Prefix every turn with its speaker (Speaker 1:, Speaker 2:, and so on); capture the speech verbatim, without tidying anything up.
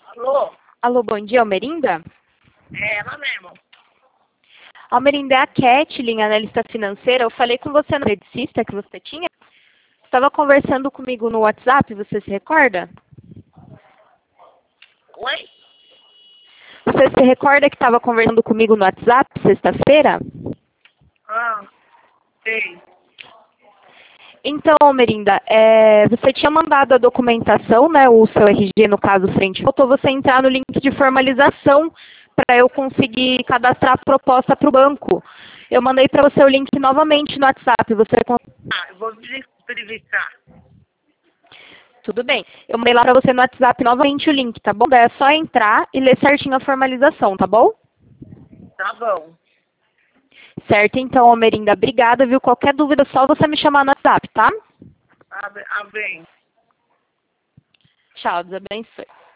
Speaker 1: Alô?
Speaker 2: Alô, bom dia, Almerinda?
Speaker 1: É ela mesmo.
Speaker 2: Almerinda, é a Kathleen, analista financeira. Eu falei com você no eletricista que você tinha. Estava conversando comigo no WhatsApp, você se recorda?
Speaker 1: Oi?
Speaker 2: Você se recorda que estava conversando comigo no WhatsApp sexta-feira?
Speaker 1: Ah, sei.
Speaker 2: Então, Almerinda, é, você tinha mandado a documentação, né, o seu R G, no caso, frente. Faltou você entrar no link de formalização para eu conseguir cadastrar a proposta para o banco. Eu mandei para você o link novamente no WhatsApp. Você
Speaker 1: Ah, eu vou veri- verificar.
Speaker 2: Tudo bem. Eu mandei lá para você no WhatsApp novamente o link, tá bom? Daí é só entrar e ler certinho a formalização, tá bom?
Speaker 1: Tá bom.
Speaker 2: Certo, então, Almerinda. Obrigada, viu? Qualquer dúvida, é só você me chamar no WhatsApp, tá?
Speaker 1: Ah, bem.
Speaker 2: Tchau, Deus abençoe.